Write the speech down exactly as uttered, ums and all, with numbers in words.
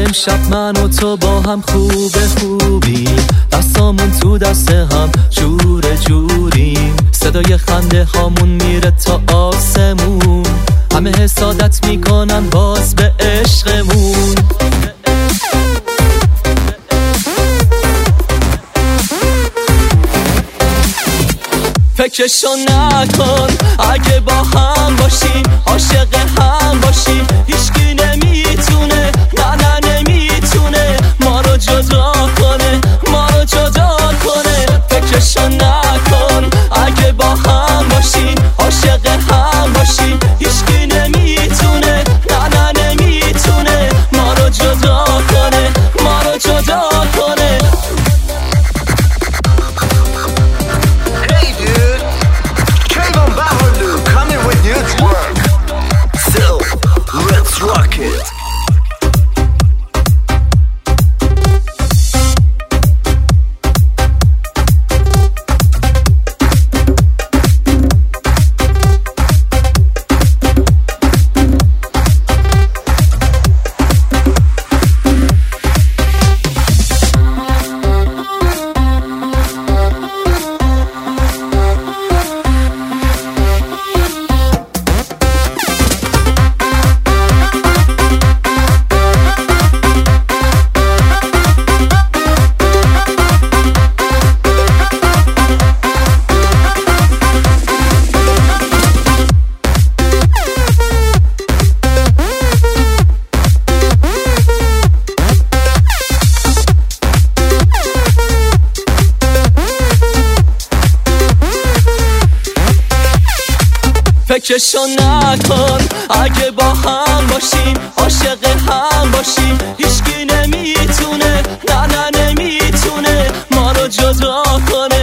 امشب من و تو با هم خوبه خوبی، دستامون تو دست هم جور جوری، صدای خنده هامون میره تا آسمون، همه حسادت میکنن باز به عشقمون. فکرشو نکن اگه با هم باشیم، عاشق هم باشیم، هیچکی نمیتونه، نه نه نمیتونه ما رو جدا کنه، ما رو جدا کنه. فکرشو نکن اگه با هم باشیم، عاشق هم باشیم، هیچکی نمیتونه، نه نه نمیتونه ما رو جدا کنه، ما رو جدا کنه. Rock it. فکرشو نکن اگه با هم باشیم، عاشق هم باشیم، هیچکی نمیتونه، نه نه نمیتونه ما رو جدا کنه.